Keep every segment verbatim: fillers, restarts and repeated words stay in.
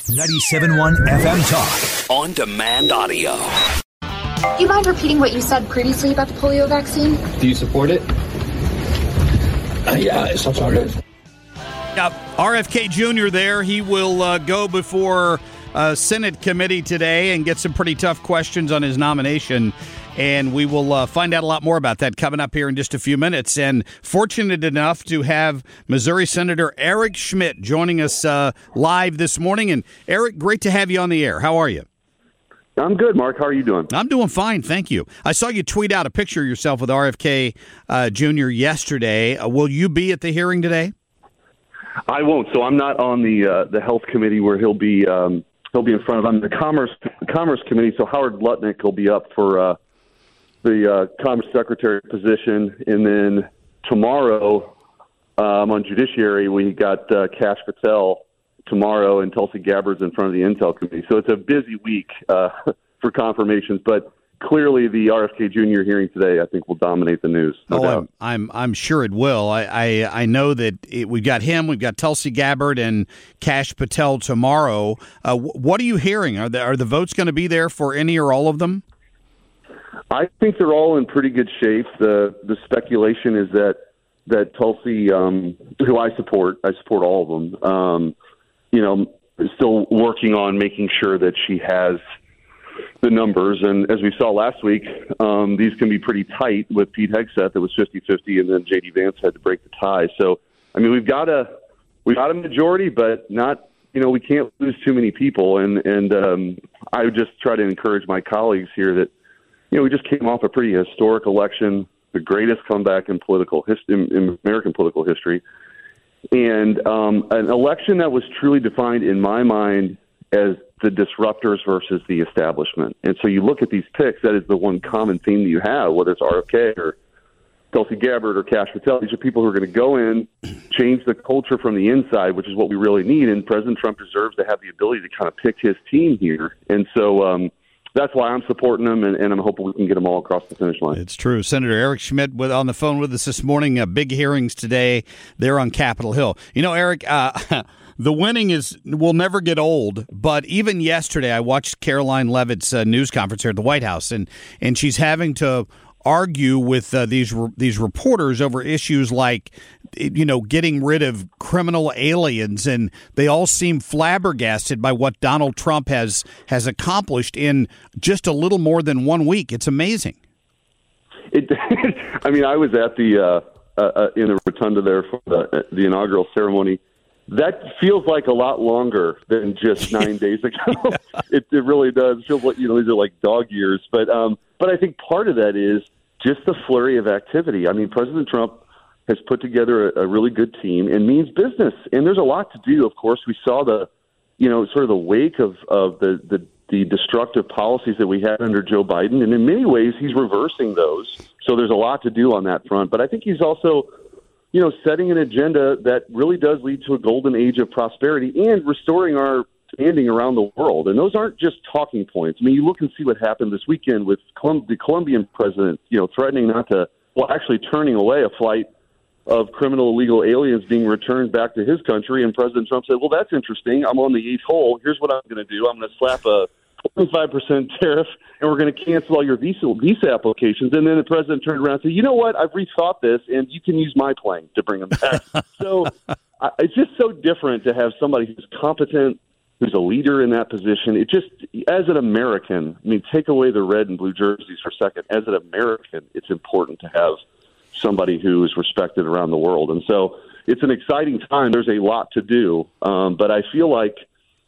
ninety-seven point one F M Talk. On demand audio. Do you mind repeating what you said previously about the polio vaccine? Do you support it? Uh, yeah, I support it. Now, R F K Junior there, he will uh, go before a Senate committee today and get some pretty tough questions on his nomination. And we will uh, find out a lot more about that coming up here in just a few minutes. And fortunate enough to have Missouri Senator Eric Schmitt joining us uh, live this morning. And Eric, great to have you on the air. How are you? I'm good, Mark. How are you doing? I'm doing fine, thank you. I saw you tweet out a picture of yourself with R F K uh, Junior yesterday. Uh, will you be at the hearing today? I won't. So I'm not on the uh, the health committee where he'll be um, he'll be in front of. I'm the commerce commerce committee. So Howard Lutnick will be up for uh, the uh, Commerce Secretary position, and then tomorrow um, on Judiciary we got uh, Kash Patel tomorrow, and Tulsi Gabbard's in front of the Intel Committee. So it's a busy week uh, for confirmations, but clearly the R F K Junior hearing today, I think, will dominate the news. No oh, doubt. I'm, I'm I'm sure it will. I I, I know that it, we've got him, we've got Tulsi Gabbard and Kash Patel tomorrow. Uh, what are you hearing? Are the, are the votes going to be there for any or all of them? I think they're all in pretty good shape. The the speculation is that that Tulsi, um, who I support, I support all of them. Um, you know, is still working on making sure that she has the numbers. And as we saw last week, um, these can be pretty tight with Pete Hegseth. It was fifty-fifty, and then J D Vance had to break the tie. So, I mean, we've got a we've got a majority, but not, you know, we can't lose too many people. And, and um, I would just try to encourage my colleagues here that, you know, we just came off a pretty historic election, the greatest comeback in political history, in, in American political history, and um, an election that was truly defined in my mind as the disruptors versus the establishment. And so you look at these picks, that is the one common theme that you have, whether it's R F K or Tulsi Gabbard or Kash Patel. These are people who are going to go in, change the culture from the inside, which is what we really need. And President Trump deserves to have the ability to kind of pick his team here. And so um, that's why I'm supporting them, and, and I'm hoping we can get them all across the finish line. It's true. Senator Eric Schmitt with, on the phone with us this morning. Uh, big hearings today there on Capitol Hill. You know, Eric, uh, the winning is will never get old, but even yesterday I watched Caroline Leavitt's uh, news conference here at the White House, and, and she's having to argue with uh, these these reporters over issues like, you know, getting rid of criminal aliens, and they all seem flabbergasted by what Donald Trump has has accomplished in just a little more than one week. It's amazing. It, I mean, I was at the uh, uh, in the rotunda there for the, the inaugural ceremony. That feels like a lot longer than just nine days ago. it, it really does. It feels like, you know, these are like dog years. But um, but I think part of that is just the flurry of activity. I mean, President Trump has put together a, a really good team and means business. And there's a lot to do, of course. We saw the, you know, sort of the wake of, of the, the, the destructive policies that we had under Joe Biden. And in many ways, he's reversing those. So there's a lot to do on that front. But I think he's also, you know, setting an agenda that really does lead to a golden age of prosperity and restoring our standing around the world. And those aren't just talking points. I mean, you look and see what happened this weekend with Colum- the Colombian president, you know, threatening not to, well, actually turning away a flight of criminal illegal aliens being returned back to his country. And President Trump said, well, that's interesting. I'm on the eighth hole. Here's what I'm going to do. I'm going to slap a twenty-five percent tariff, and we're going to cancel all your visa visa applications. And then the president turned around and said, you know what? I've rethought this, and you can use my plane to bring them back. So uh, it's just so different to have somebody who's competent, who's a leader in that position. It just, as an American, I mean, take away the red and blue jerseys for a second. As an American, it's important to have somebody who is respected around the world. And so it's an exciting time. There's a lot to do. Um, but I feel like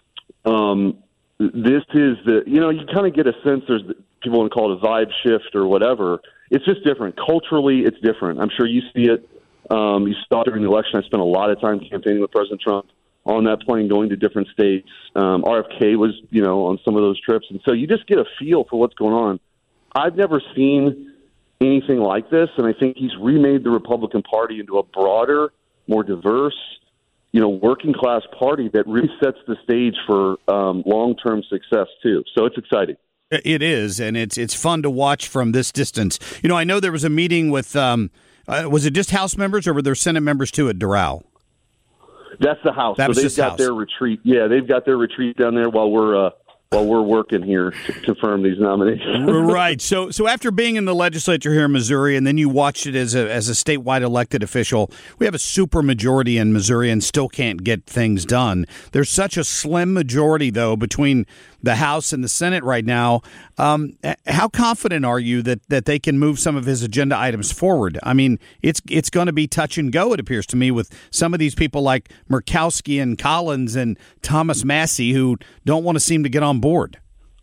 um, this is the, you know, you kind of get a sense there's, people want to call it a vibe shift or whatever. It's just different. Culturally, it's different. I'm sure you see it. Um, you saw it during the election. I spent a lot of time campaigning with President Trump on that plane, going to different states. Um, R F K was, you know, on some of those trips. And so you just get a feel for what's going on. I've never seen anything like this, and I think he's remade the Republican Party into a broader, more diverse, you know, working-class party that really sets the stage for um, long-term success, too. So it's exciting. It is, and it's it's fun to watch from this distance. You know, I know there was a meeting with, um, uh, was it just House members, or were there Senate members, too, at Doral? That's the House. That so was they've his got house. their retreat. Yeah, they've got their retreat down there while we're uh, while we're working here to confirm these nominations. Right. So, so after being in the legislature here in Missouri, and then you watched it as a as a statewide elected official, we have a super majority in Missouri and still can't get things done. There's such a slim majority, though, between the House and the Senate right now. Um, how confident are you that, that they can move some of his agenda items forward? I mean, it's it's going to be touch and go, it appears to me, with some of these people like Murkowski and Collins and Thomas Massie who don't want to seem to get on board.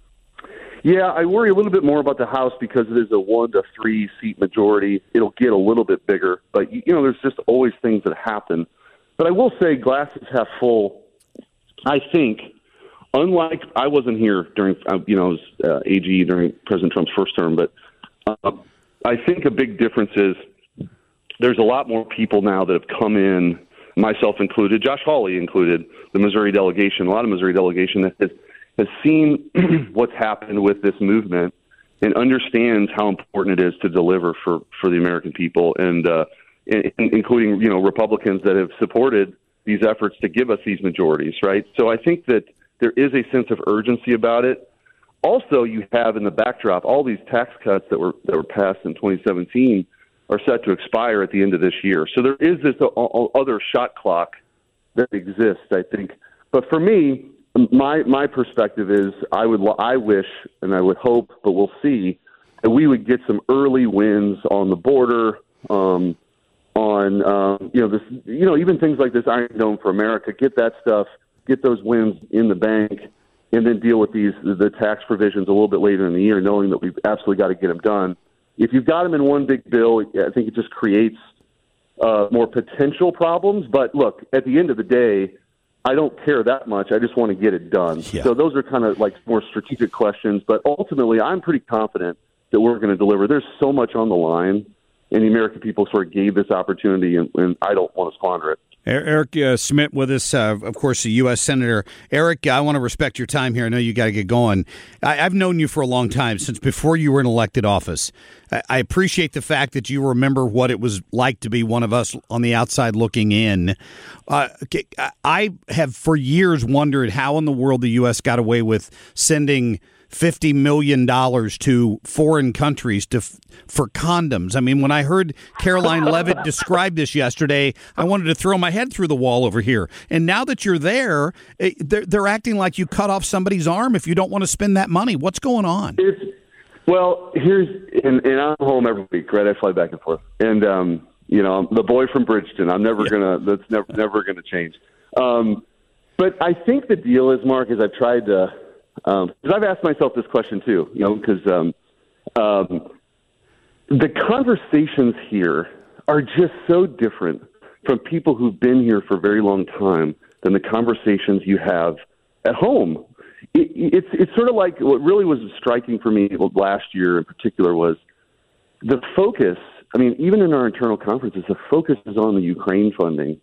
Yeah, I worry a little bit more about the House because it is a one to three seat majority. It'll get a little bit bigger, but you know, there's just always things that happen. But I will say, glasses half full. I think, unlike I wasn't here during, uh, you know, I was uh, A G during President Trump's first term, but uh, I think a big difference is there's a lot more people now that have come in, myself included, Josh Hawley included, the Missouri delegation, a lot of Missouri delegation that has, has seen what's happened with this movement and understands how important it is to deliver for, for the American people, and uh, in, including, you know, Republicans that have supported these efforts to give us these majorities, right? So I think that there is a sense of urgency about it. Also, you have in the backdrop all these tax cuts that were that were passed in twenty seventeen are set to expire at the end of this year. So there is this other shot clock that exists, I think. But for me, my my perspective is I would I wish and I would hope, but we'll see, that we would get some early wins on the border, um, on um, you know this you know even things like this Iron Dome for America. Get that stuff, get those wins in the bank, and then deal with these the tax provisions a little bit later in the year, knowing that we've absolutely got to get them done. If you've got them in one big bill, I think it just creates uh, more potential problems. But look, at the end of the day, I don't care that much. I just want to get it done. Yeah. So those are kind of like more strategic questions. But ultimately, I'm pretty confident that we're going to deliver. There's so much on the line, and the American people sort of gave this opportunity, and, and I don't want to squander it. Eric uh, Schmitt with us, uh, of course, a U S Senator. Eric, I want to respect your time here. I know you got to get going. I, I've known you for a long time, since before you were in elected office. I, I appreciate the fact that you remember what it was like to be one of us on the outside looking in. Uh, I have for years wondered how in the world the U S got away with sending fifty million dollars to foreign countries to for condoms. I mean, when I heard Caroline Leavitt describe this yesterday, I wanted to throw my head through the wall over here. And now that you're there, they're, they're acting like you cut off somebody's arm if you don't want to spend that money. What's going on? It's, well, here's, and, and I'm home every week, right? I fly back and forth. And, um, you know, I'm the boy from Bridgeton. I'm never yeah. going to, that's never, never going to change. Um, but I think the deal is, Mark, is I've tried to, Um, because I've asked myself this question too, you know, because um, um, the conversations here are just so different from people who've been here for a very long time than the conversations you have at home. It, it's it's sort of like what really was striking for me last year in particular was the focus. I mean, even in our internal conferences, the focus is on the Ukraine funding.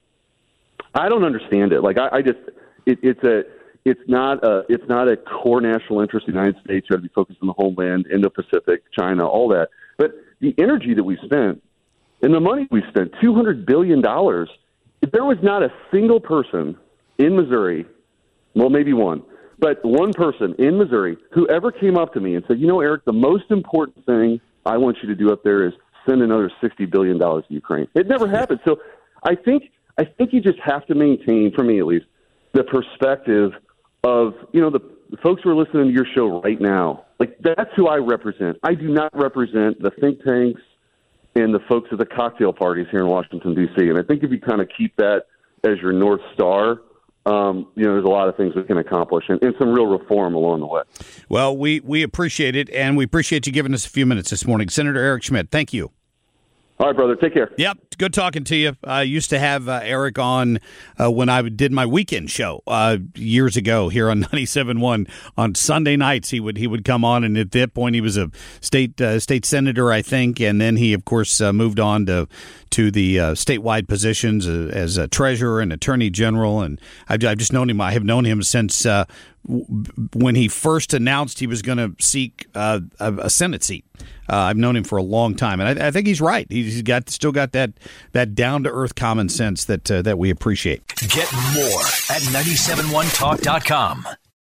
I don't understand it. Like I, I just, it, it's a. It's not a it's not a core national interest of the United States. You have to be focused on the homeland, Indo-Pacific, China, all that. But the energy that we spent and the money we spent, two hundred billion dollars, there was not a single person in Missouri, well, maybe one, but one person in Missouri who ever came up to me and said, you know, Eric, the most important thing I want you to do up there is send another sixty billion dollars to Ukraine. It never happened. So I think I think you just have to maintain, for me at least, the perspective of, you know, the, the folks who are listening to your show right now. Like, that's who I represent. I do not represent the think tanks and the folks at the cocktail parties here in Washington, D C. And I think if you kind of keep that as your North Star, um, you know, there's a lot of things we can accomplish and, and some real reform along the way. Well, we, we appreciate it, and we appreciate you giving us a few minutes this morning. Senator Eric Schmitt, thank you. All right, brother. Take care. Yep. Good talking to you. I used to have uh, Eric on uh, when I did my weekend show uh, years ago here on ninety-seven point one. On Sunday nights, he would he would come on, and at that point, he was a state uh, state senator, I think, and then he, of course, uh, moved on to to the uh, statewide positions uh, as a treasurer and attorney general. And I've, I've just known him. I have known him since uh, w- when he first announced he was going to seek uh, a, a Senate seat. Uh, I've known him for a long time, and I, I think he's right. He's got still got that that down to earth common sense that uh, that we appreciate. Get more at nine seven one talk dot com.